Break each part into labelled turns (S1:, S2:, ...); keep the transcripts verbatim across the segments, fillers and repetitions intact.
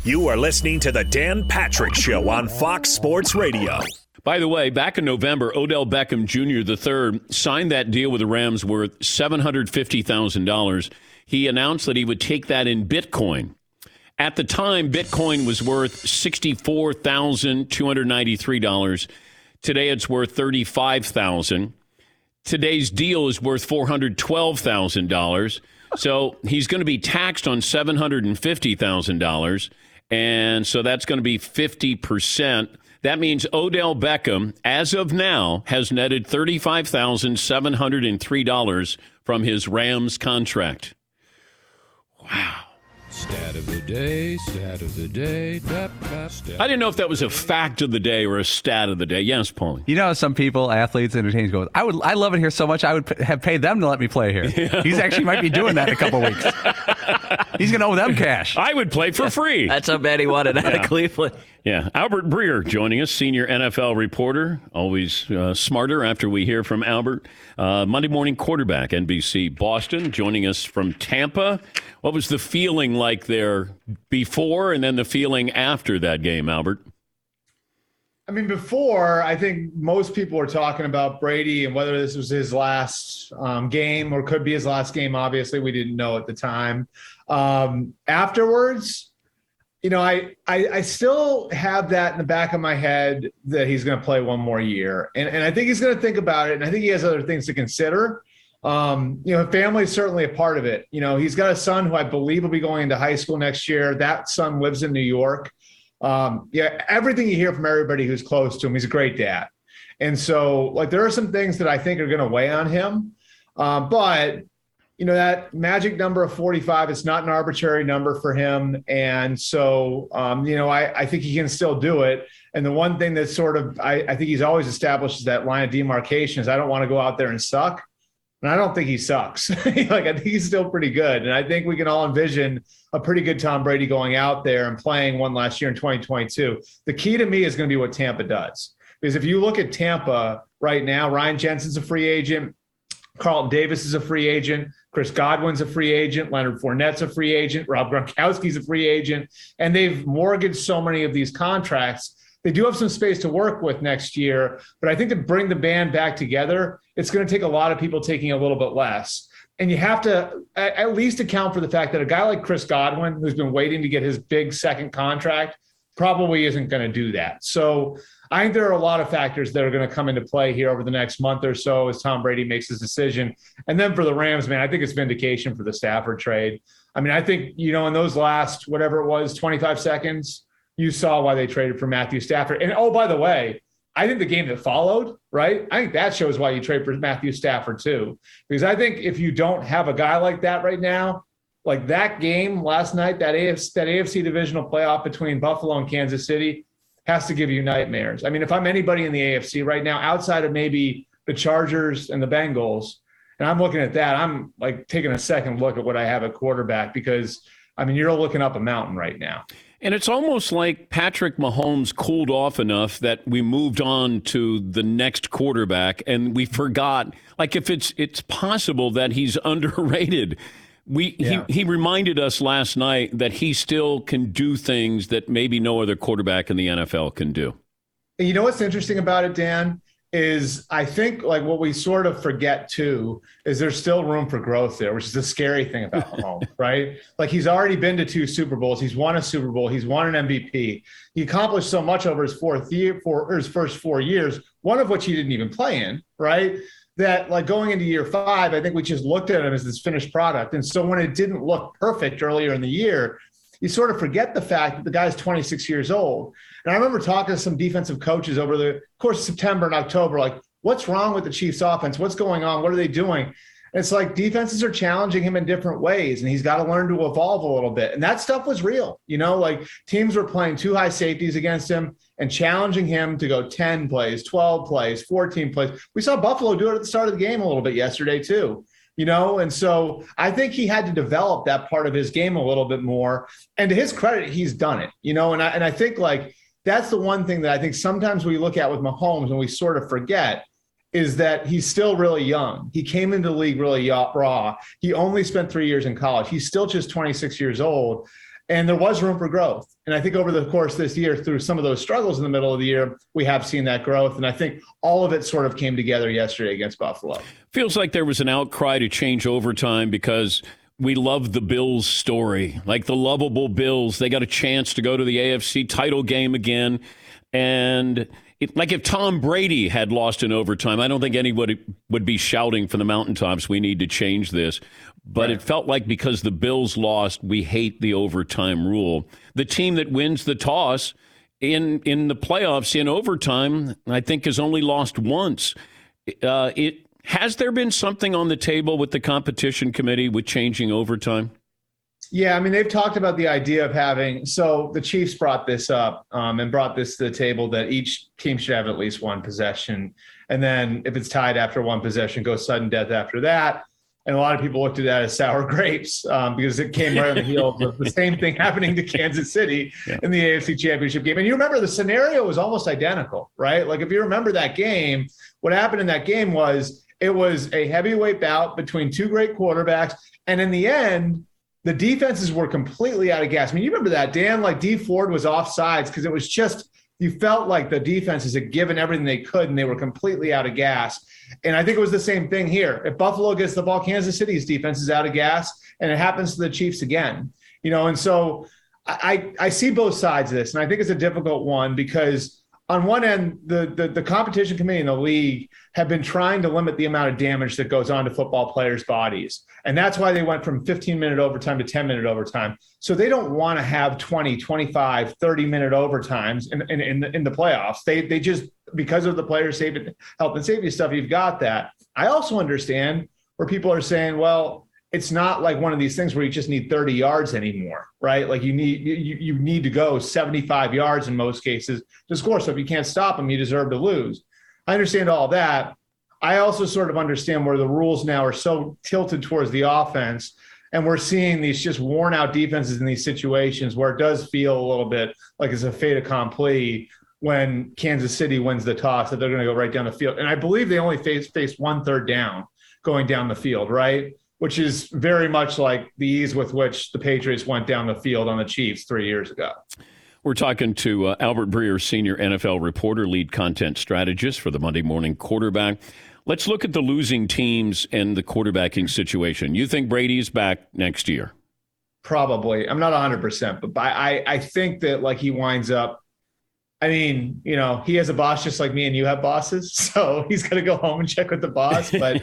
S1: You are listening to the Dan Patrick Show on Fox Sports Radio.
S2: By the way, back in November, Odell Beckham Junior the third signed that deal with the Rams worth seven hundred fifty thousand dollars. He announced that he would take that in Bitcoin. At the time, Bitcoin was worth sixty-four thousand two hundred ninety-three dollars. Today, it's worth thirty-five thousand dollars. Today's deal is worth four hundred twelve thousand dollars. So he's going to be taxed on seven hundred fifty thousand dollars. And so that's going to be fifty percent. That means Odell Beckham, as of now, has netted thirty-five thousand seven hundred three dollars from his Rams contract. Wow.
S3: Stat of the day, stat of the day. Dap, dap, stat.
S2: I didn't know if that was a fact of the day or a stat of the day. Yes, Paulie.
S4: You know, some people, athletes, entertainers go, I would, I love it here so much, I would p- have paid them to let me play here. Yeah. He's actually might be doing that in a couple weeks. He's going to owe them cash.
S2: I would play for free.
S5: That's how bad he wanted out
S2: yeah.
S5: of Cleveland.
S2: Yeah. Albert Breer joining us, senior N F L reporter. Always uh, smarter after we hear from Albert. Uh, Monday morning quarterback, N B C Boston, joining us from Tampa. What was the feeling like there before and then the feeling after that game, Albert?
S6: I mean, before, I think most people were talking about Brady and whether this was his last um, game or could be his last game. Obviously, we didn't know at the time. Um, afterwards, you know, I, I I still have that in the back of my head that he's going to play one more year. And, and I think he's going to think about it, and I think he has other things to consider. Um, you know, family is certainly a part of it. You know, he's got a son who I believe will be going into high school next year. That son lives in New York. Um, yeah, everything you hear from everybody who's close to him, he's a great dad. And so, like, there are some things that I think are going to weigh on him. Um, but, you know, that magic number of forty-five, it's not an arbitrary number for him. And so, um, you know, I, I think he can still do it. And the one thing that sort of, I, I think he's always established is that line of demarcation is I don't want to go out there and suck. And I don't think he sucks. Like, I think he's still pretty good. And I think we can all envision a pretty good Tom Brady going out there and playing one last year in twenty twenty-two. The key to me is going to be what Tampa does. Because if you look at Tampa right now, Ryan Jensen's a free agent. Carlton Davis is a free agent. Chris Godwin's a free agent. Leonard Fournette's a free agent. Rob Gronkowski's a free agent. And they've mortgaged so many of these contracts. They do have some space to work with next year, but I think to bring the band back together, it's going to take a lot of people taking a little bit less. And you have to at least account for the fact that a guy like Chris Godwin, who's been waiting to get his big second contract, probably isn't going to do that. So I think there are a lot of factors that are going to come into play here over the next month or so as Tom Brady makes his decision. And then for the Rams, man, I think it's vindication for the Stafford trade. I mean, I think, you know, in those last, whatever it was, twenty-five seconds, you saw why they traded for Matthew Stafford. And, oh, by the way, I think the game that followed, right, I think that shows why you trade for Matthew Stafford too. Because I think if you don't have a guy like that right now, like that game last night, that A F C, that A F C divisional playoff between Buffalo and Kansas City has to give you nightmares. I mean, if I'm anybody in the A F C right now, outside of maybe the Chargers and the Bengals, and I'm looking at that, I'm like taking a second look at what I have at quarterback because, I mean, you're looking up a mountain right now.
S2: And it's almost like Patrick Mahomes cooled off enough that we moved on to the next quarterback and we forgot, like if it's it's possible that he's underrated. We yeah. he, he reminded us last night that he still can do things that maybe no other quarterback in the N F L can do.
S6: You know what's interesting about it, Dan, is I think like what we sort of forget too is there's still room for growth there, which is the scary thing about Mahomes, right? Like he's already been to two Super Bowls. He's won a Super Bowl. He's won an M V P. He accomplished so much over his fourth year, for or his first four years, one of which he didn't even play in, right? That like going into year five, I think we just looked at him as this finished product. And so when it didn't look perfect earlier in the year, you sort of forget the fact that the guy's twenty-six years old. And I remember talking to some defensive coaches over the course of September and October, like, what's wrong with the Chiefs offense? What's going on? What are they doing? And it's like defenses are challenging him in different ways, and he's got to learn to evolve a little bit. And that stuff was real. You know, like teams were playing two high safeties against him and challenging him to go ten plays, twelve plays, fourteen plays. We saw Buffalo do it at the start of the game a little bit yesterday too. You know, and so I think he had to develop that part of his game a little bit more. And to his credit, he's done it, you know, and I, and I think like that's the one thing that I think sometimes we look at with Mahomes and we sort of forget is that he's still really young. He came into the league really raw. He only spent three years in college. He's still just twenty-six years old. And there was room for growth. And I think over the course of this year, through some of those struggles in the middle of the year, we have seen that growth. And I think all of it sort of came together yesterday against Buffalo.
S2: Feels like there was an outcry to change overtime because we love the Bills story, like the lovable Bills. They got a chance to go to the A F C title game again. And it, like if Tom Brady had lost in overtime, I don't think anybody would be shouting from the mountaintops, we need to change this. But right. It felt like because the Bills lost, we hate the overtime rule. The team that wins the toss in in the playoffs in overtime, I think, has only lost once. Uh, it has there been something on the table with the competition committee with changing overtime?
S6: Yeah, I mean, they've talked about the idea of having – so the Chiefs brought this up um, and brought this to the table that each team should have at least one possession. And then if it's tied after one possession, go sudden death after that. And a lot of people looked at that as sour grapes um, because it came right on the heels of the same thing happening to Kansas City yeah. in the A F C Championship game. And you remember the scenario was almost identical, right? Like if you remember that game, what happened in that game was it was a heavyweight bout between two great quarterbacks. And in the end, the defenses were completely out of gas. I mean, you remember that, Dan, like Dee Ford was offsides because it was just, you felt like the defenses had given everything they could and they were completely out of gas. And I think it was the same thing here. If Buffalo gets the ball, Kansas City's defense is out of gas, and it happens to the Chiefs again. You know, and so I, I see both sides of this, and I think it's a difficult one because on one end, the, the the competition committee in the league have been trying to limit the amount of damage that goes on to football players' bodies. And that's why they went from fifteen-minute overtime to ten-minute overtime. So they don't want to have twenty, twenty-five, thirty-minute overtimes in, in, in, the, in the playoffs. They they just, because of the player safety, health and safety stuff, you've got that. I also understand where people are saying, well, it's not like one of these things where you just need thirty yards anymore, right? Like you need you, you need to go seventy-five yards in most cases to score. So if you can't stop them, you deserve to lose. I understand all that. I also sort of understand where the rules now are so tilted towards the offense, and we're seeing these just worn out defenses in these situations where it does feel a little bit like it's a fait accompli when Kansas City wins the toss, that they're going to go right down the field. And I believe they only face, face one third down going down the field, right? Which is very much like the ease with which the Patriots went down the field on the Chiefs three years ago.
S2: We're talking to uh, Albert Breer, senior N F L reporter, lead content strategist for the Monday Morning Quarterback. Let's look at the losing teams and the quarterbacking situation. You think Brady's back next year?
S6: Probably. I'm not one hundred percent, but I, I think that like he winds up, I mean, you know, he has a boss just like me and you have bosses, so he's going to go home and check with the boss. But,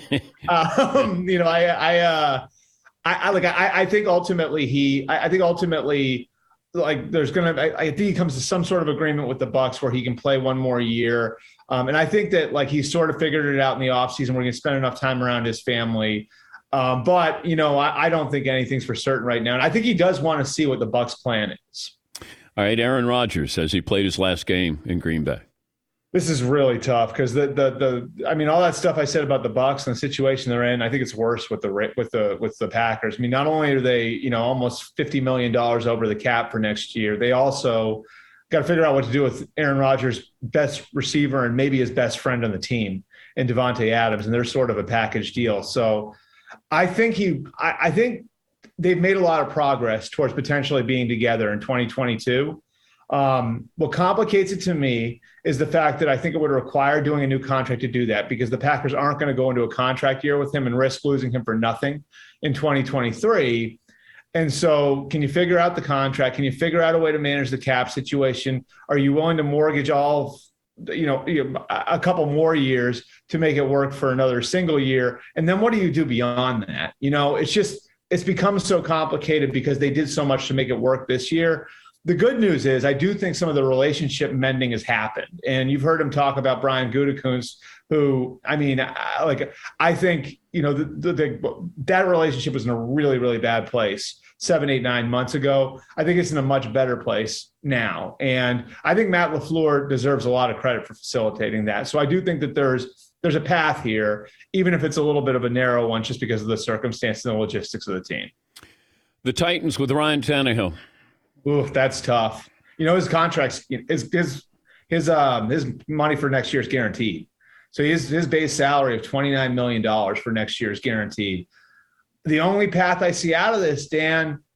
S6: um, you know, I, I, uh, I, I like, I, I think ultimately he, I, I think ultimately, like, there's going to, I think he comes to some sort of agreement with the Bucs where he can play one more year. Um, and I think that like he's sort of figured it out in the offseason where he can spend enough time around his family. Um, but, you know, I, I don't think anything's for certain right now. And I think he does want to see what the Bucs plan is.
S2: All right, Aaron Rodgers says he played his last game in Green Bay.
S6: This is really tough because the the the I mean, all that stuff I said about the Bucs and the situation they're in, I think it's worse with the with the with the Packers. I mean, not only are they, you know, almost fifty million dollars over the cap for next year, they also got to figure out what to do with Aaron Rodgers' best receiver and maybe his best friend on the team, and Devontae Adams, and they're sort of a package deal. So, I think he, I, I think. They've made a lot of progress towards potentially being together in twenty twenty-two. Um, what complicates it to me is the fact that I think it would require doing a new contract to do that, because the Packers aren't going to go into a contract year with him and risk losing him for nothing in twenty twenty-three. And so can you figure out the contract? Can you figure out a way to manage the cap situation? Are you willing to mortgage all, you know, a couple more years to make it work for another single year? And then what do you do beyond that? You know, it's just, it's become so complicated because they did so much to make it work this year. The good news is I do think some of the relationship mending has happened. And you've heard him talk about Brian Gutekunst, who, I mean, like, I think, you know, the, the, the, that relationship was in a really, really bad place seven, eight, nine months ago. I think it's in a much better place now. And I think Matt LaFleur deserves a lot of credit for facilitating that. So I do think that there's, there's a path here, even if it's a little bit of a narrow one, just because of the circumstances and the logistics of the team.
S2: The Titans with Ryan Tannehill.
S6: Ooh, that's tough. You know, his contract's his his his um his money for next year is guaranteed. So his his base salary of twenty-nine million dollars for next year is guaranteed. The only path I see out of this, Dan,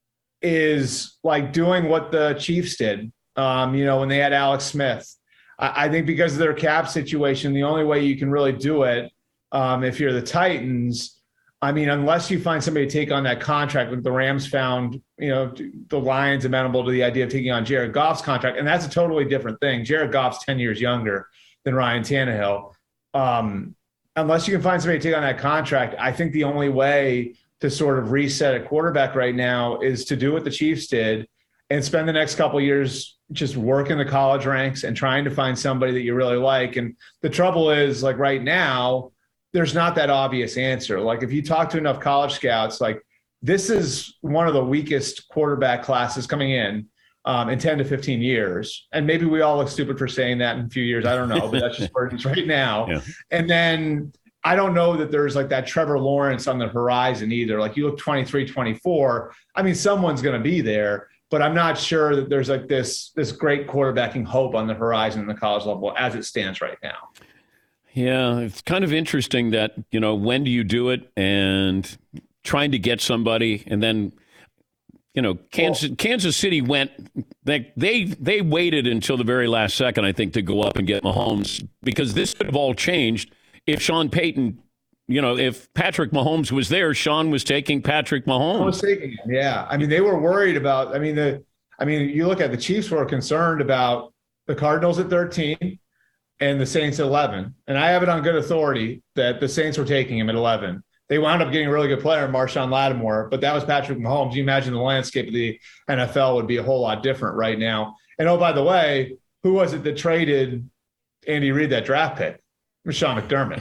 S6: is like doing what the Chiefs did, um, you know, when they had Alex Smith. I, I think because of their cap situation, the only way you can really do it, um, if you're the Titans, I mean, unless you find somebody to take on that contract, like the Rams found, you know, the Lions amenable to the idea of taking on Jared Goff's contract. And that's a totally different thing. Jared Goff's ten years younger than Ryan Tannehill. Um, unless you can find somebody to take on that contract, I think the only way to sort of reset a quarterback right now is to do what the Chiefs did and spend the next couple of years just working the college ranks and trying to find somebody that you really like. And the trouble is, like right now, there's not that obvious answer. Like if you talk to enough college scouts, like this is one of the weakest quarterback classes coming in um, in ten to fifteen years. And maybe we all look stupid for saying that in a few years. I don't know, but that's just where it is right now. Yeah. And then I don't know that there's like that Trevor Lawrence on the horizon either. Like you look twenty-three, twenty-four, I mean, someone's going to be there, but I'm not sure that there's like this, this great quarterbacking hope on the horizon in the college level as it stands right now.
S2: Yeah, it's kind of interesting that, you know, when do you do it and trying to get somebody and then, you know, Kansas well, Kansas City went, they, they they waited until the very last second, I think, to go up and get Mahomes because this could have all changed if Sean Payton, you know, if Patrick Mahomes was there, Sean was taking Patrick Mahomes.
S6: I was taking him, yeah. I mean, they were worried about, I mean, the, I mean, you look at the Chiefs were concerned about the Cardinals at thirteen and the Saints at eleven. And I have it on good authority that the Saints were taking him at eleven. They wound up getting a really good player, Marshawn Lattimore, but that was Patrick Mahomes. You imagine the landscape of the N F L would be a whole lot different right now. And oh, by the way, who was it that traded Andy Reid that draft pick? Sean McDermott.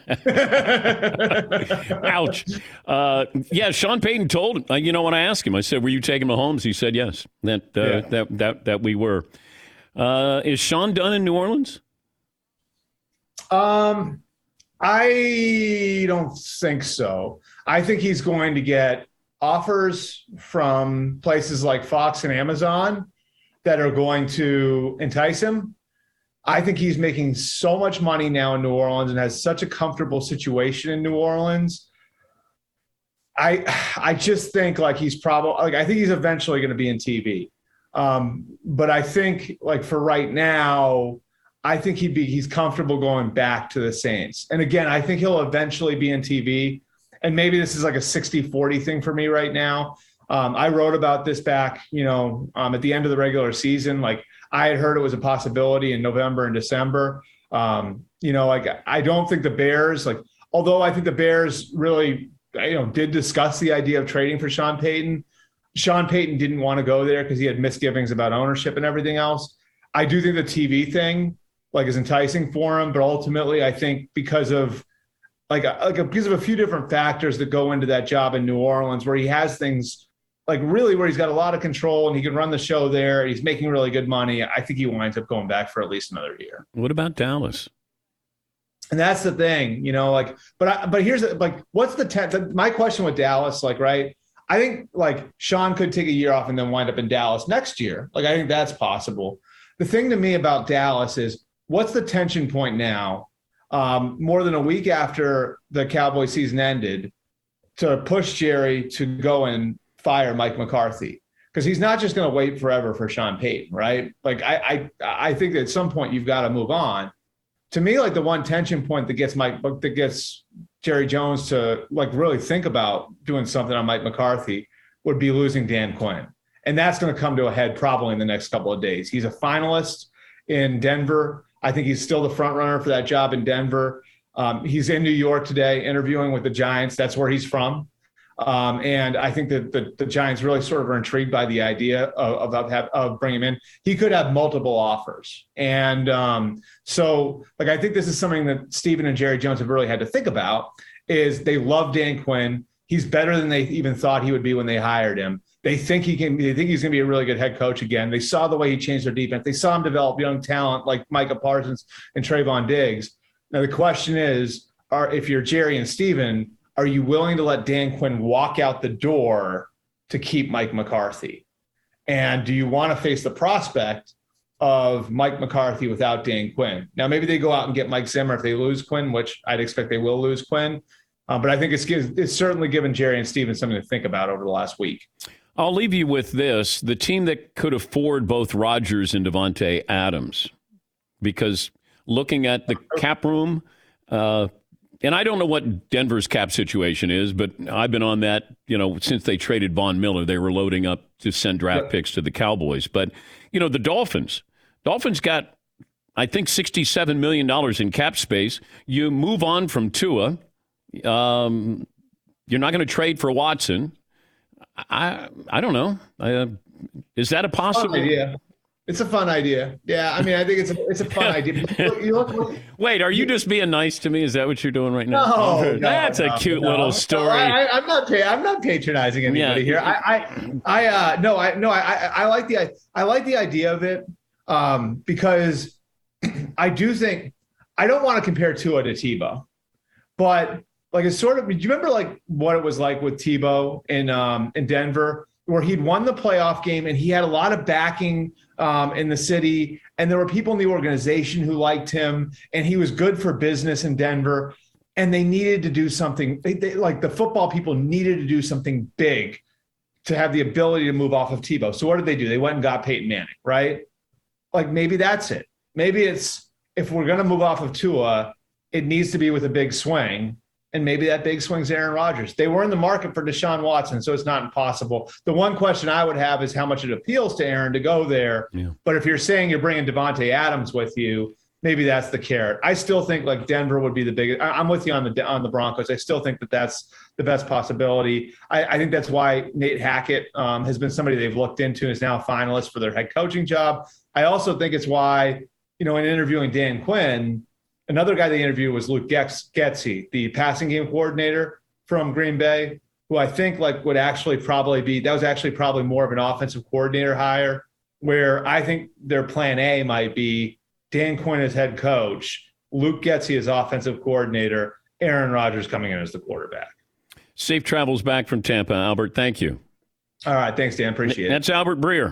S2: Ouch. Uh, yeah, Sean Payton told, uh, you know, when I asked him, I said, were you taking Mahomes? He said yes, that uh, yeah. that, that, that we were. Uh, is Sean done in New Orleans?
S6: Um, I don't think so. I think he's going to get offers from places like Fox and Amazon that are going to entice him. I think he's making so much money now in New Orleans and has such a comfortable situation in New Orleans. I I just think like he's probably like I think he's eventually going to be in T V. Um, but I think like for right now, I think he'd be he's comfortable going back to the Saints. And again, I think he'll eventually be in T V. And maybe this is like a sixty forty thing for me right now. Um, I wrote about this back, you know, um, at the end of the regular season. Like I had heard it was a possibility in November and December. Um, you know, like I don't think the Bears, like, although I think the Bears really, you know, did discuss the idea of trading for Sean Payton. Sean Payton didn't want to go there because he had misgivings about ownership and everything else. I do think the T V thing, like, is enticing for him, but ultimately, I think because of like, a, like a, because of a few different factors that go into that job in New Orleans, where he has things like really where he's got a lot of control and he can run the show there. He's making really good money. I think he winds up going back for at least another year.
S2: What about Dallas?
S6: And that's the thing, you know, like, but I, but here's like, what's the, te- the my question with Dallas? Like, right. I think like Sean could take a year off and then wind up in Dallas next year. Like, I think that's possible. The thing to me about Dallas is what's the tension point now? Um, more than a week after the Cowboy season ended, to push Jerry to go and fire Mike McCarthy, because he's not just going to wait forever for Sean Payton, right? Like I, I, I think that at some point you've got to move on. To me, like the one tension point that gets Mike, that gets Jerry Jones to like really think about doing something on Mike McCarthy would be losing Dan Quinn, and that's going to come to a head probably in the next couple of days. He's a finalist in Denver. I think he's still the front runner for that job in Denver. Um, he's in New York today interviewing with the Giants. That's where he's from. Um, and I think that the, the Giants really sort of are intrigued by the idea of, of, of, of bringing him in. He could have multiple offers. And um, so, like, I think this is something that Stephen and Jerry Jones have really had to think about, is they love Dan Quinn. He's better than they even thought he would be when they hired him. They think he can, they think he's going to be a really good head coach again. They saw the way he changed their defense. They saw him develop young talent like Micah Parsons and Trayvon Diggs. Now, the question is, are if you're Jerry and Stephen, are you willing to let Dan Quinn walk out the door to keep Mike McCarthy? And do you want to face the prospect of Mike McCarthy without Dan Quinn? Now, maybe they go out and get Mike Zimmer if they lose Quinn, which I'd expect they will lose Quinn. Uh, but I think it's, it's certainly given Jerry and Stephen something to think about over the last week.
S2: I'll leave you with this. The team that could afford both Rodgers and Davante Adams, because looking at the cap room, uh, and I don't know what Denver's cap situation is, but I've been on that, you know, since they traded Von Miller. They were loading up to send draft picks to the Cowboys. But, you know, the Dolphins, Dolphins got, I think, sixty-seven million dollars in cap space. You move on from Tua. Um, you're not going to trade for Watson. I I don't know. Uh, is that a possible
S6: idea? It's a fun idea. Yeah, I mean, I think it's a it's a fun idea. You look, you look,
S2: Wait, are you just being nice to me? Is that what you're doing right now?
S6: No, no
S2: that's
S6: no,
S2: a cute
S6: no.
S2: little story.
S6: I, I, I'm not. I'm not patronizing anybody
S2: Yeah.
S6: here. I, I, I uh, no, I, no, I, I like the, I like the idea of it um, because I do think I don't want to compare Tua to Tebow, but. Like it's sort of, do you remember like what it was like with Tebow in um, in Denver, where he'd won the playoff game and he had a lot of backing um, in the city, and there were people in the organization who liked him, and he was good for business in Denver, and they needed to do something. They, they, like the football people needed to do something big to have the ability to move off of Tebow. So what did they do? They went and got Peyton Manning, right? Like maybe that's it. Maybe it's if we're going to move off of Tua, it needs to be with a big swing. And maybe that big swing's Aaron Rodgers. They were in the market for Deshaun Watson, so it's not impossible. The one question I would have is how much it appeals to Aaron to go there. Yeah. But if you're saying you're bringing Davante Adams with you, maybe that's the carrot. I still think like Denver would be the biggest. I'm with you on the on the Broncos. I still think that that's the best possibility. I, I think that's why Nate Hackett um, has been somebody they've looked into and is now a finalist for their head coaching job. I also think it's why, you know, in interviewing Dan Quinn, another guy they interviewed was Luke Getsy, the passing game coordinator from Green Bay, who I think like would actually probably be, that was actually probably more of an offensive coordinator hire, where I think their plan A might be Dan Quinn as head coach, Luke Getsy as offensive coordinator, Aaron Rodgers coming in as the quarterback.
S2: Safe travels back from Tampa, Albert. Thank you.
S6: All right. Thanks, Dan. Appreciate it.
S2: That's Albert Breer.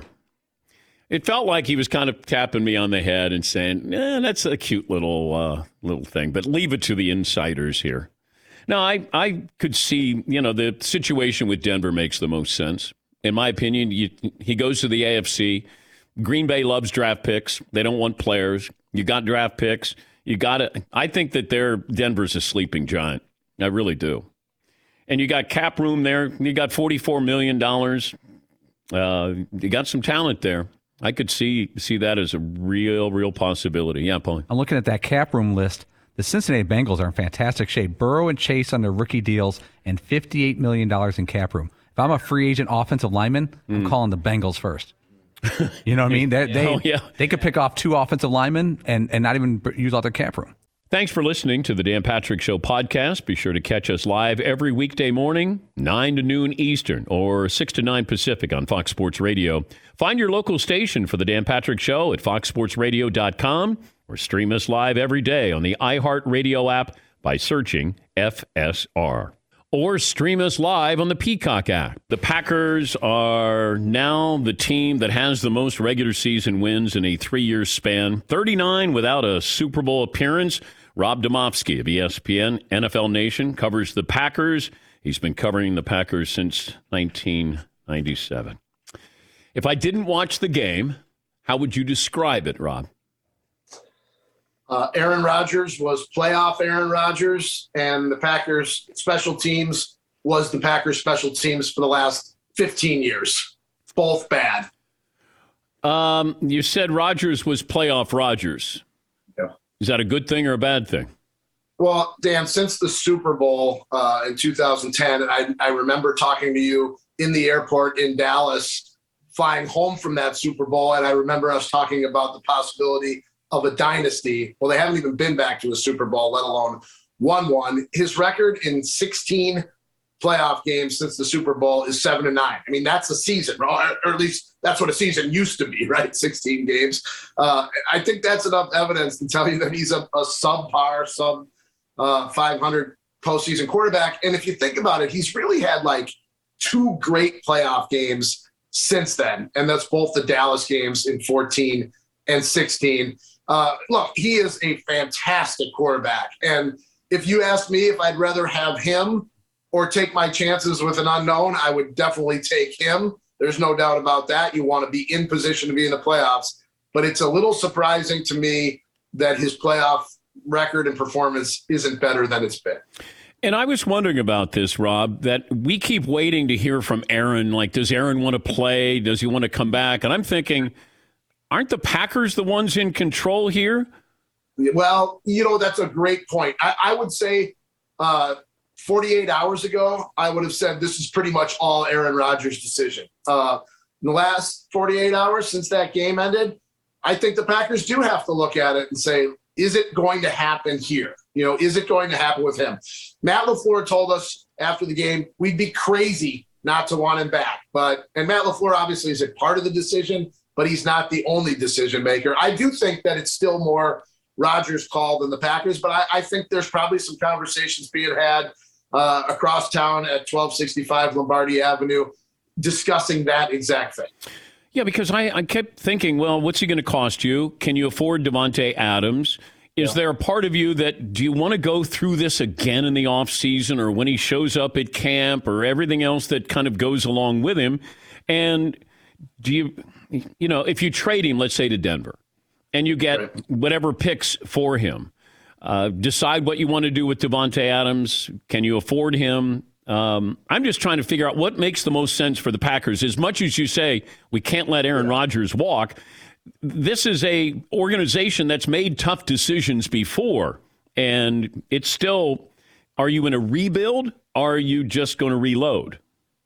S2: It felt like he was kind of tapping me on the head and saying, eh, that's a cute little uh, little thing, but leave it to the insiders here. Now, I, I could see, you know, the situation with Denver makes the most sense. In my opinion, you, he goes to the A F C. Green Bay loves draft picks. They don't want players. You got draft picks. You got it. I think that they're Denver's a sleeping giant. I really do. And you got cap room there. You got forty-four million dollars. Uh, you got some talent there. I could see see that as a real, real possibility. Yeah, Paul.
S4: I'm looking at that cap room list. The Cincinnati Bengals are in fantastic shape. Burrow and Chase on their rookie deals and fifty-eight million dollars in cap room. If I'm a free agent offensive lineman, I'm mm. calling the Bengals first. You know what I mean? They they,
S2: oh, yeah.
S4: they could pick off two offensive linemen and, and not even use all their cap room.
S2: Thanks for listening to the Dan Patrick Show podcast. Be sure to catch us live every weekday morning, nine to noon Eastern or six to nine Pacific on Fox Sports Radio. Find your local station for the Dan Patrick Show at fox sports radio dot com or stream us live every day on the iHeartRadio app by searching F S R. Or stream us live on the Peacock app. The Packers are now the team that has the most regular season wins in a three-year span. thirty-nine without a Super Bowl appearance. Rob Domofsky of E S P N, N F L Nation, covers the Packers. He's been covering the Packers since nineteen ninety-seven. If I didn't watch the game, how would you describe it, Rob?
S5: Uh, Aaron Rodgers was playoff Aaron Rodgers, and the Packers special teams was the Packers special teams for the last fifteen years. Both bad.
S2: Um, you said Rodgers was playoff Rodgers.
S5: Yeah.
S2: Is that a good thing or a bad thing?
S5: Well, Dan, since the Super Bowl uh, in two thousand ten, I, I remember talking to you in the airport in Dallas, flying home from that Super Bowl, and I remember us talking about the possibility of a dynasty. Well, they haven't even been back to a Super Bowl, let alone won one. His record in sixteen playoff games since the Super Bowl is seven and nine. I mean, that's a season, or at least that's what a season used to be, right? sixteen games. Uh, I think that's enough evidence to tell you that he's a, a subpar, sub uh, five hundred postseason quarterback. And if you think about it, he's really had like two great playoff games since then. And that's both the Dallas games in fourteen and sixteen. Uh, look, he is a fantastic quarterback. And if you ask me if I'd rather have him or take my chances with an unknown, I would definitely take him. There's no doubt about that. You want to be in position to be in the playoffs. But it's a little surprising to me that his playoff record and performance isn't better than it's been.
S2: And I was wondering about this, Rob, that we keep waiting to hear from Aaron. Like, does Aaron want to play? Does he want to come back? And I'm thinking, aren't the Packers the ones in control here?
S5: Well, you know, that's a great point. I, I would say uh, forty-eight hours ago, I would have said this is pretty much all Aaron Rodgers' decision. Uh, in the last forty-eight hours since that game ended, I think the Packers do have to look at it and say, is it going to happen here? You know, is it going to happen with him? Matt LaFleur told us after the game, we'd be crazy not to want him back. But, and Matt LaFleur obviously is a part of the decision, but he's not the only decision maker. I do think that it's still more Rodgers' call than the Packers, but I, I think there's probably some conversations being had uh, across town at twelve sixty-five Lombardi Avenue discussing that exact thing.
S2: Yeah, because I, I kept thinking, well, what's he going to cost you? Can you afford Davante Adams? Is yeah. there a part of you that, do you want to go through this again in the offseason or when he shows up at camp or everything else that kind of goes along with him? And do you, you know, if you trade him, let's say to Denver, and you get right. whatever picks for him, uh, decide what you want to do with Davante Adams. Can you afford him? Um, I'm just trying to figure out what makes the most sense for the Packers. As much as you say we can't let Aaron yeah. Rodgers walk, this is a organization that's made tough decisions before, and it's still, are you in a rebuild? Or are you just going to reload?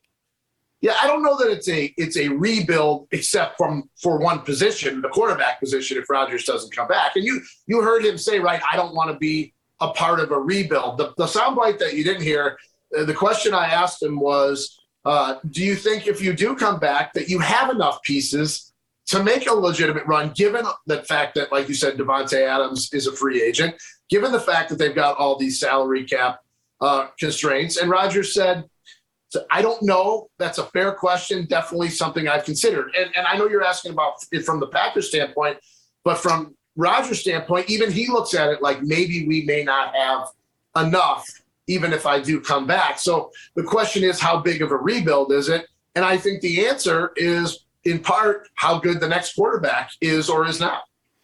S5: Yeah, I don't know that it's a it's a rebuild except from for one position, the quarterback position, if Rodgers doesn't come back. And you you heard him say, right, I don't want to be a part of a rebuild. The, the soundbite that you didn't hear, the question I asked him was, uh, do you think if you do come back that you have enough pieces to make a legitimate run, given the fact that, like you said, Davante Adams is a free agent, given the fact that they've got all these salary cap uh, constraints? And Rodgers said, so I don't know. That's a fair question. Definitely something I've considered. And, and I know you're asking about it from the Packers standpoint, but from Rodgers' standpoint, even he looks at it like maybe we may not have enough, even if I do come back. So the question is, how big of a rebuild is it? And I think the answer is, in part, how good the next quarterback is or is not.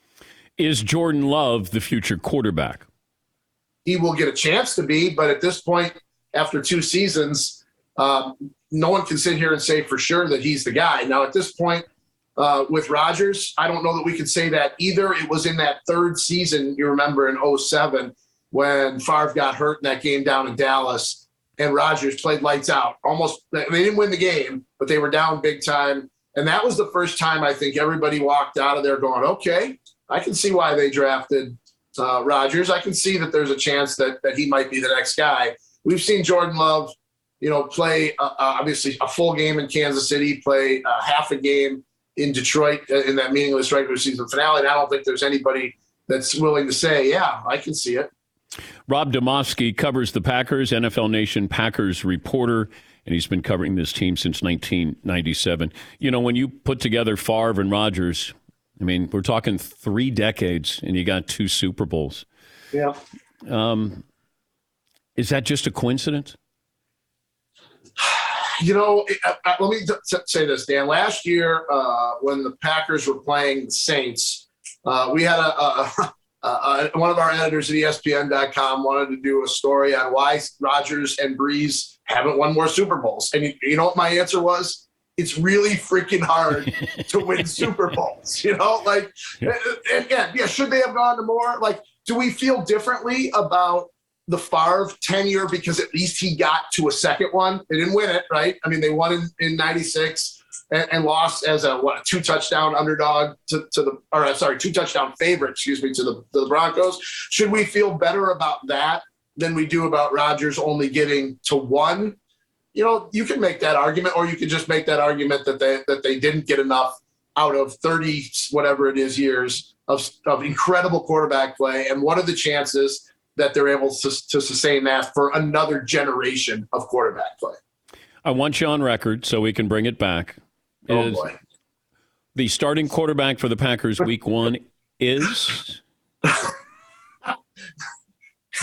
S2: Is Jordan Love the future quarterback?
S5: He will get a chance to be, but at this point, after two seasons, um, no one can sit here and say for sure that he's the guy. Now, at this point, uh, with Rodgers, I don't know that we could say that either. It was in that third season, you remember, in oh seven, when Favre got hurt in that game down in Dallas, and Rodgers played lights out. Almost, they didn't win the game, but they were down big time. And that was the first time I think everybody walked out of there going, okay, I can see why they drafted uh, Rodgers. I can see that there's a chance that that he might be the next guy. We've seen Jordan Love, you know, play uh, obviously a full game in Kansas City, play uh, half a game in Detroit in that meaningless regular season finale. And I don't think there's anybody that's willing to say, yeah, I can see it.
S2: Rob Demovsky covers the Packers, N F L Nation Packers reporter, and he's been covering this team since nineteen ninety-seven. You know, when you put together Favre and Rodgers, I mean, we're talking three decades, and you got two Super Bowls.
S5: Yeah.
S2: Um, is that just a coincidence?
S5: You know, let me say this, Dan. Last year, uh, when the Packers were playing the Saints, uh, we had a, a, a, a one of our editors at E S P N dot com wanted to do a story on why Rodgers and Brees haven't won more Super Bowls. And you, you know what my answer was? It's really freaking hard to win Super Bowls. You know, like, and, and again, yeah, should they have gone to more? Like, do we feel differently about the Favre tenure because at least he got to a second one? They didn't win it, right? I mean, they won in, in ninety-six and, and lost as a what a two touchdown underdog to, to the or sorry, two touchdown favorite, excuse me, to the, to the Broncos. Should we feel better about that than we do about Rodgers only getting to one? You know, you can make that argument, or you could just make that argument that they that they didn't get enough out of thirty whatever it is years of of incredible quarterback play. And what are the chances that they're able to, to sustain that for another generation of quarterback play?
S2: I want you on record so we can bring it back.
S5: Oh,
S2: is
S5: boy.
S2: The starting quarterback for the Packers week one is?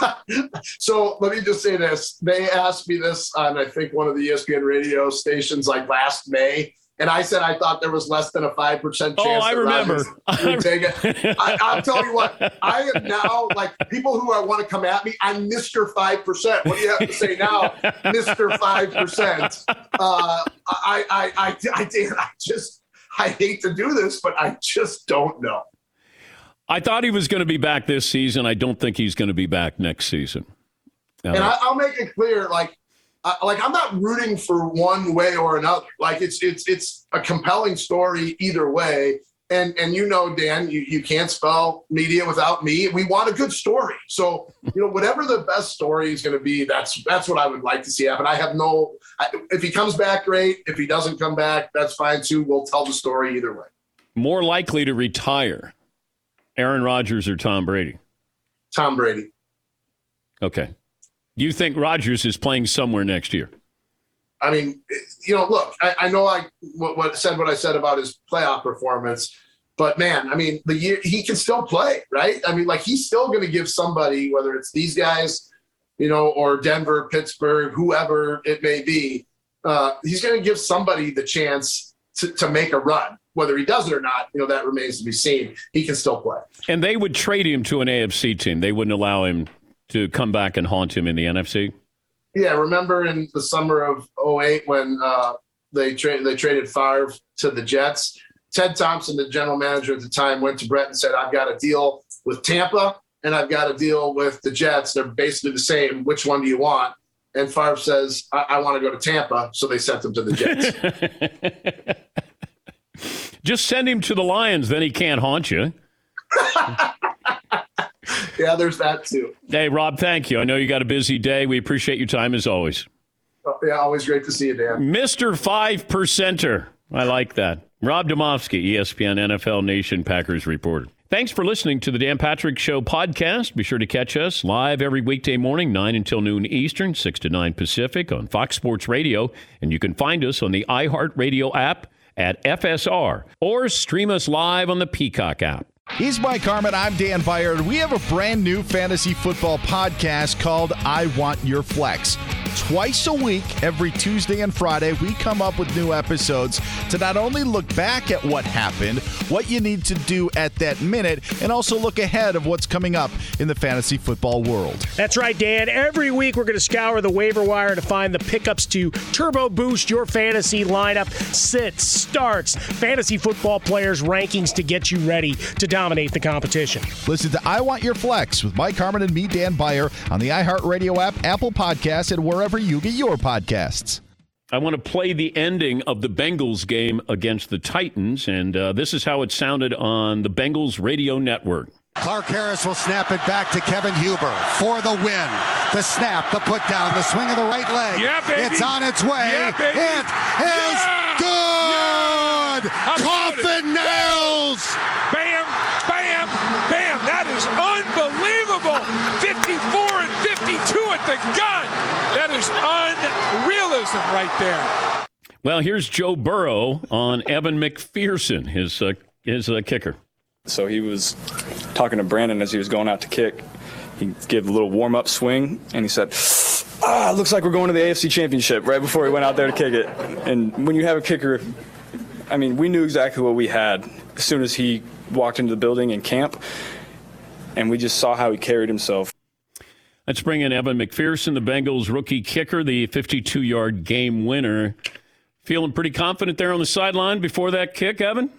S5: So let me just say this. They asked me this on, I think, one of the E S P N radio stations like last May. And I said I thought there was less than a five percent chance.
S2: Oh, I remember.
S5: Would take it. I, I'll tell you what, I am now, like, people who want to come at me, I'm Mister five percent. What do you have to say now, Mister five percent? Uh, I, I, I, I, I, I just, I hate to do this, but I just don't know.
S2: I thought he was going to be back this season. I don't think he's going to be back next season. Uh,
S5: and I, I'll make it clear, like, Uh, like I'm not rooting for one way or another. Like it's it's it's a compelling story either way. And and you know, Dan, you, you can't spell media without me. We want a good story. So you know, whatever the best story is going to be, that's that's what I would like to see happen. I have no. I, if he comes back, great. If he doesn't come back, that's fine too. We'll tell the story either way.
S2: More likely to retire, Aaron Rodgers or Tom Brady?
S5: Tom Brady.
S2: Okay. You think Rodgers is playing somewhere next year?
S5: I mean, you know, look, I, I know I what, what said what I said about his playoff performance, but man, I mean, the year he can still play, right? I mean, like he's still going to give somebody, whether it's these guys, you know, or Denver, Pittsburgh, whoever it may be, uh, he's going to give somebody the chance to, to make a run. Whether he does it or not, you know, that remains to be seen. He can still play.
S2: And they would trade him to an A F C team. They wouldn't allow him to come back and haunt him in the N F C?
S5: Yeah, remember in the summer of oh eight when uh, they, tra- they traded Favre to the Jets? Ted Thompson, the general manager at the time, went to Brett and said, I've got a deal with Tampa and I've got a deal with the Jets. They're basically the same. Which one do you want? And Favre says, I, I want to go to Tampa. So they sent him to the Jets.
S2: Just send him to the Lions, then he can't haunt you.
S5: Yeah, there's that too.
S2: Hey, Rob, thank you. I know you got a busy day. We appreciate your time as always.
S5: Oh, yeah, always great to see you, Dan.
S2: Mister Five Percenter. I like that. Rob Demovsky, E S P N N F L Nation Packers reporter. Thanks for listening to the Dan Patrick Show podcast. Be sure to catch us live every weekday morning, nine until noon Eastern, six to nine Pacific on Fox Sports Radio. And you can find us on the iHeartRadio app at F S R or stream us live on the Peacock app.
S7: He's Mike Harmon. I'm Dan Byard. We have a brand new fantasy football podcast called I Want Your Flex. Twice a week, every Tuesday and Friday, we come up with new episodes to not only look back at what happened, what you need to do at that minute, and also look ahead of what's coming up in the fantasy football world.
S8: That's right, Dan. Every week, we're going to scour the waiver wire to find the pickups to turbo boost your fantasy lineup, sits, starts, fantasy football players' rankings to get you ready to dominate the competition.
S7: Listen to I Want Your Flex with Mike Harmon and me, Dan Byer, on the iHeartRadio app, Apple Podcasts, and wherever you get your podcasts.
S2: I want to play the ending of the Bengals game against the Titans, and uh, this is how it sounded on the Bengals radio network.
S9: Clark Harris will snap it back to Kevin Huber for the win. The snap, the put down, the swing of the right leg.
S10: Yeah, baby.
S9: It's on its way.
S10: Yeah, baby.
S9: It is
S10: yeah.
S9: good.
S10: Yeah.
S9: Coffin nails.
S10: Bam, bam, bam. That is unbelievable. fifty-four and fifty-two at the gun. That is unrealism right there.
S2: Well, here's Joe Burrow on Evan McPherson, his uh, his uh, kicker.
S11: So he was talking to Brandon as he was going out to kick. He gave a little warm-up swing, and he said, ah, looks like we're going to the A F C Championship right before he went out there to kick it. And when you have a kicker, I mean, we knew exactly what we had as soon as he walked into the building in camp, and we just saw how he carried himself.
S2: Let's bring in Evan McPherson, the Bengals rookie kicker, the fifty-two-yard game winner. Feeling pretty confident there on the sideline before that kick, Evan?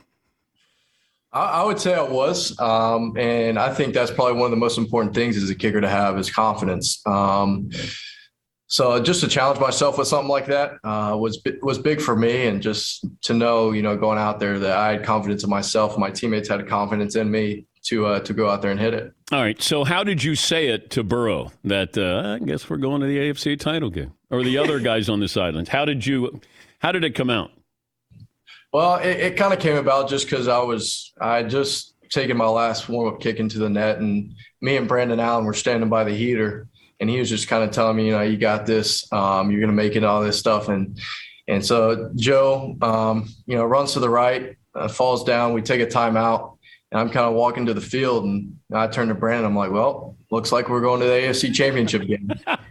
S12: I would say it was, um, and I think that's probably one of the most important things as a kicker to have is confidence. Um, so just to challenge myself with something like that uh, was was big for me, and just to know, you know, going out there that I had confidence in myself, my teammates had confidence in me to uh, to go out there and hit it.
S2: All right. So how did you say it to Burrow that uh, I guess we're going to the A F C title game, or the other guys on the sidelines? How did you? How did it come out?
S12: Well, it, it kind of came about just because I was I had just taken my last warm-up kick into the net, and me and Brandon Allen were standing by the heater, and he was just kind of telling me, you know, you got this, um, you're going to make it, all this stuff. And and so Joe, um, you know, runs to the right, uh, falls down. We take a timeout, And I'm kind of walking to the field, and I turn to Brandon. I'm like, well, looks like we're going to the A F C Championship game.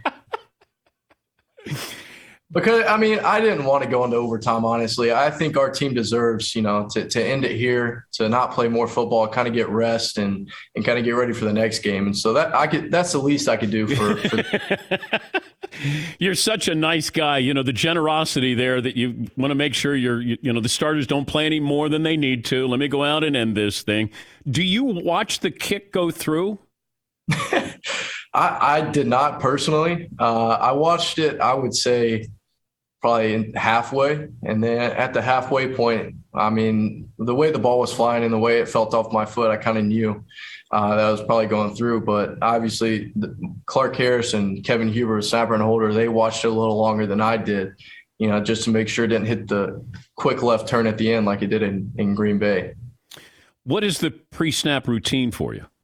S12: Because, I mean, I didn't want to go into overtime, honestly. I think our team deserves, you know, to, to end it here, to not play more football, kind of get rest and and kind of get ready for the next game. And so that I could that's the least I could do for, for
S2: You're such a nice guy. You know, the generosity there that you want to make sure you're, you, you know, the starters don't play any more than they need to. Let me go out and end this thing. Do you watch the kick go through?
S12: I, I did not personally. Uh, I watched it, I would say, probably in halfway. And then at the halfway point, I mean, the way the ball was flying and the way it felt off my foot, I kind of knew uh, that I was probably going through. But obviously, the, Clark Harris and Kevin Huber, snapper and holder, they watched it a little longer than I did, you know, just to make sure it didn't hit the quick left turn at the end like it did in, in Green Bay.
S2: What is the pre-snap routine for you?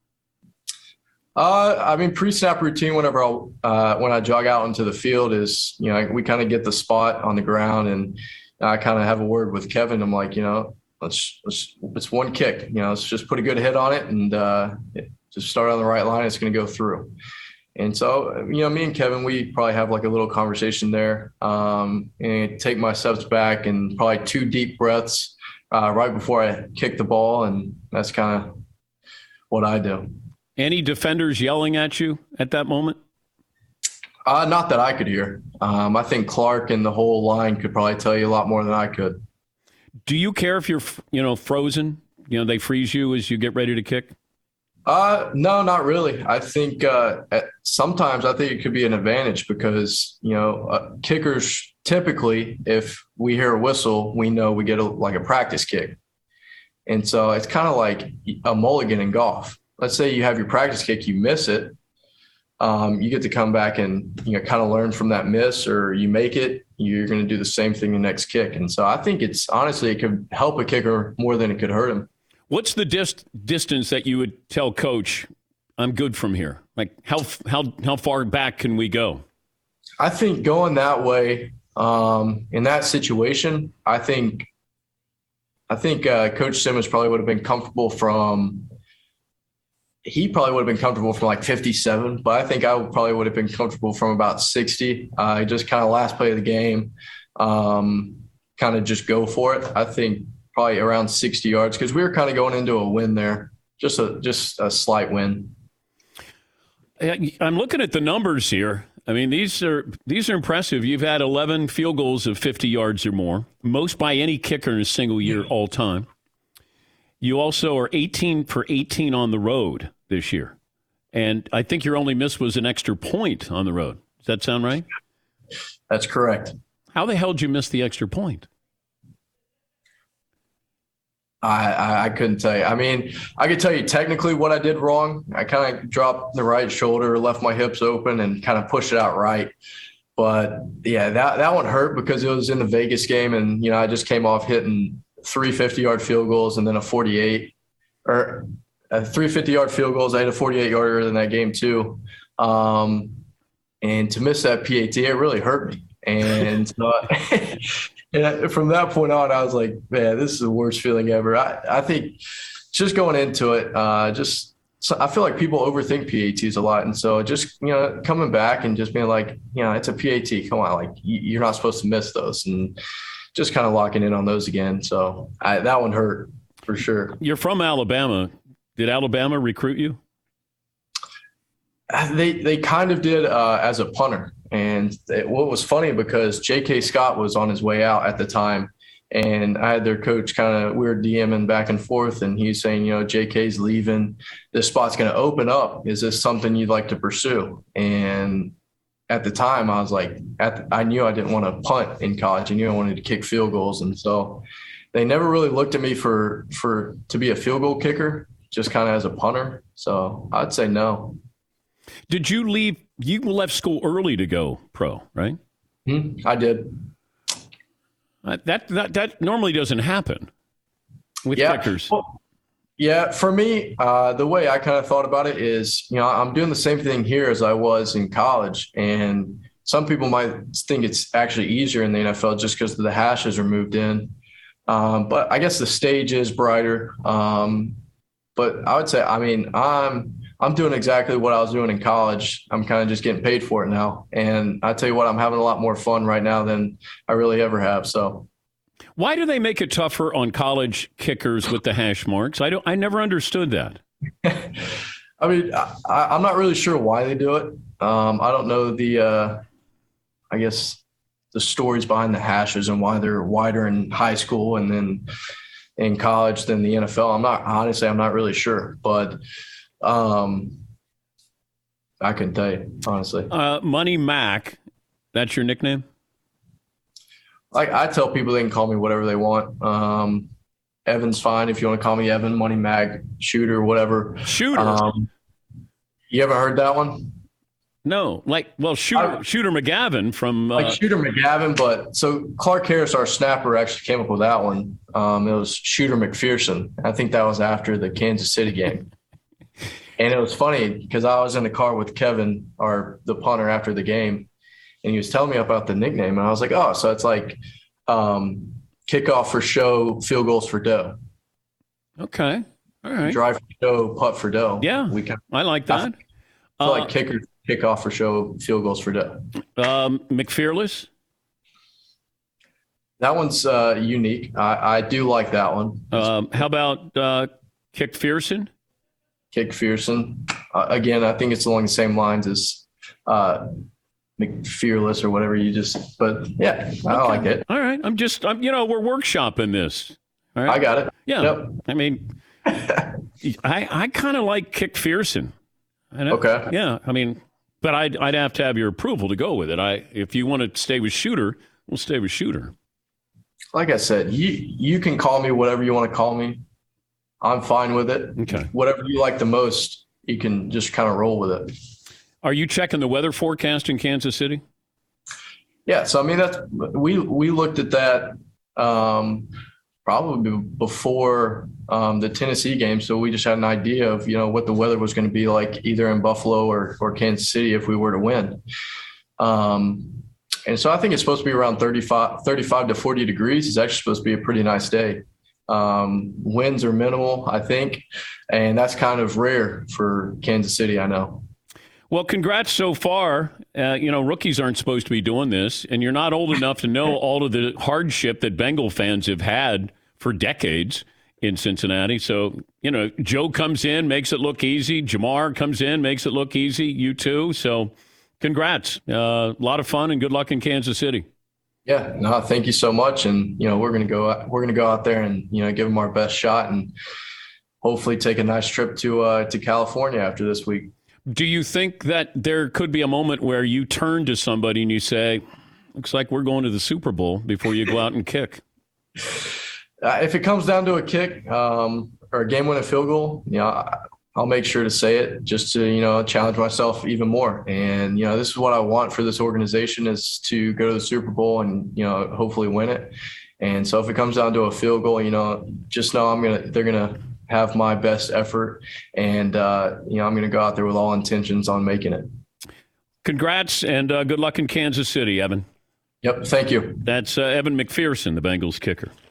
S12: Uh, I mean, pre-snap routine whenever I uh, when I jog out into the field is, you know, we kind of get the spot on the ground, and I kind of have a word with Kevin. I'm like, you know, let's let's it's one kick, you know, let's just put a good hit on it and uh, just start on the right line. It's going to go through. And so, you know, me and Kevin, we probably have like a little conversation there, um, and take my steps back and probably two deep breaths uh, right before I kick the ball, and that's kind of what I do.
S2: Any defenders yelling at you at that moment?
S12: Uh, not that I could hear. Um, I think Clark and the whole line could probably tell you a lot more than I could.
S2: Do you care if you're, you know, frozen? You know, they freeze you as you get ready to kick?
S12: Uh, no, not really. I think uh, at, sometimes I think it could be an advantage because, you know, uh, kickers typically, if we hear a whistle, we know we get a, like a practice kick. And so it's kind of like a mulligan in golf. Let's say you have your practice kick, you miss it. Um, you get to come back and, you know, kind of learn from that miss, or you make it, you're going to do the same thing the next kick. And so I think it's honestly, it could help a kicker more than it could hurt him.
S2: What's the dis- distance that you would tell coach, I'm good from here? Like how, how, how far back can we go?
S12: I think going that way um, in that situation, I think, I think uh, Coach Simmons probably would have been comfortable from, he probably would have been comfortable from like fifty-seven, but I think I probably would have been comfortable from about sixty. Uh, just kind of last play of the game, um, kind of just go for it. I think probably around sixty yards because we were kind of going into a win there, just a just a slight win.
S2: I'm looking at the numbers here. I mean, these are these are impressive. You've had eleven field goals of fifty yards or more, most by any kicker in a single year all time. You also are eighteen for eighteen on the road this year. And I think your only miss was an extra point on the road. Does that sound right?
S12: That's correct.
S2: How the hell did you miss the extra point?
S12: I, I, I couldn't tell you. I mean, I could tell you technically what I did wrong. I kind of dropped the right shoulder, left my hips open, and kind of pushed it out right. But, yeah, that, that one hurt because it was in the Vegas game, and, you know, I just came off hitting three fifty-yard field goals and then a forty-eight or uh, three fifty-yard field goals. I had a forty-eight-yarder in that game too. Um, and to miss that P A T, it really hurt me. And uh, and from that point on, I was like, man, this is the worst feeling ever. I, I think just going into it, uh, just so I feel like people overthink P A Ts a lot. And so just, you know, coming back and just being like, you know, it's a P A T. Come on, like you're not supposed to miss those. And just kind of locking in on those again. So I, that one hurt for sure.
S2: You're from Alabama. Did Alabama recruit you?
S12: They they kind of did uh, as a punter. And it, what was funny because J K. Scott was on his way out at the time. And I had their coach kind of, we were DMing back and forth. And he's saying, you know, J K's leaving. This spot's going to open up. Is this something you'd like to pursue? And at the time, I was like, at the, I knew I didn't want to punt in college. I knew I wanted to kick field goals. And so they never really looked at me for, for to be a field goal kicker, just kind of as a punter. So I'd say no.
S2: Did you leave? You left school early to go pro, right?
S12: Mm-hmm. I did.
S2: Uh, that, that, that normally doesn't happen with
S12: yeah.
S2: kickers.
S12: Well, yeah, for me, uh, the way I kind of thought about it is, you know, I'm doing the same thing here as I was in college. And some people might think it's actually easier in the N F L just because the hashes are moved in. Um, but I guess the stage is brighter. Um, but I would say, I mean, I'm I'm doing exactly what I was doing in college. I'm kind of just getting paid for it now. And I tell you what, I'm having a lot more fun right now than I really ever have. So
S2: why do they make it tougher on college kickers with the hash marks? I don't. I never understood that.
S12: I mean, I, I'm not really sure why they do it. Um, I don't know the, uh, I guess, the stories behind the hashes and why they're wider in high school and then in college than the N F L. I'm not, honestly, I'm not really sure, but um, I can tell you, honestly.
S2: Uh, Money Mac, that's your nickname?
S12: Like I tell people they can call me whatever they want. Um, Evan's fine if you want to call me Evan, Money Mag, Shooter, whatever.
S2: Shooter.
S12: Um, you ever heard that one?
S2: No, like well, Shooter I, Shooter McGavin from uh,
S12: like Shooter McGavin, but so Clark Harris, our snapper, actually came up with that one. Um, it was Shooter McPherson. I think that was after the Kansas City game, and it was funny because I was in the car with Kevin, our the punter, after the game, and he was telling me about the nickname, and I was like, oh, so it's like. Um, Kickoff for show, field goals for dough.
S2: Okay. All right.
S12: Drive for show, putt for dough.
S2: Yeah. We can, I like that.
S12: I feel uh, like kicker, kickoff for show, field goals for dough.
S2: Um, McFearless?
S12: That one's uh, unique. I, I do like that one.
S2: Um, how about uh, Kick Fearson?
S12: Kick Fearson. Uh, again, I think it's along the same lines as uh, McFearless or whatever you just, but yeah, I okay. like it.
S2: All right. I'm just, I'm, you know, we're workshopping this. All right.
S12: I got it.
S2: Yeah.
S12: Yep.
S2: I mean, I, I kind of like Kick Fearson.
S12: Okay.
S2: Yeah. I mean, but I'd, I'd have to have your approval to go with it. I, if you want to stay with Shooter, we'll stay with Shooter.
S12: Like I said, you, you can call me whatever you want to call me. I'm fine with it.
S2: Okay.
S12: Whatever you like the most, you can just kind of roll with it.
S2: Are you checking the weather forecast in Kansas City?
S12: Yeah, so I mean that's we we looked at that um, probably before um, the Tennessee game, so we just had an idea of you know what the weather was going to be like either in Buffalo or or Kansas City if we were to win. Um, and so I think it's supposed to be around thirty-five, thirty-five to forty degrees. It's actually supposed to be a pretty nice day. Um, winds are minimal, I think, and that's kind of rare for Kansas City, I know.
S2: Well, congrats so far. Uh, you know, rookies aren't supposed to be doing this, and you're not old enough to know all of the hardship that Bengal fans have had for decades in Cincinnati. So, you know, Joe comes in, makes it look easy. Jamar comes in, makes it look easy. You too. So, congrats. Uh, a lot of fun and good luck in Kansas City.
S12: Yeah, no, thank you so much. And you know, we're gonna go. We're gonna go out there and you know give them our best shot, and hopefully take a nice trip to uh, to California after this week.
S2: Do you think that there could be a moment where you turn to somebody and you say, looks like we're going to the Super Bowl before you go out and kick?
S12: Uh, if it comes down to a kick um, or a game-winning field goal, you know, I'll make sure to say it just to, you know, challenge myself even more. And, you know, this is what I want for this organization is to go to the Super Bowl and, you know, hopefully win it. And so if it comes down to a field goal, you know, just know I'm going to, they're going to have my best effort. And, uh, you know, I'm going to go out there with all intentions on making it.
S2: Congrats and uh, good luck in Kansas City, Evan.
S12: Yep. Thank you.
S2: That's uh, Evan McPherson, the Bengals kicker.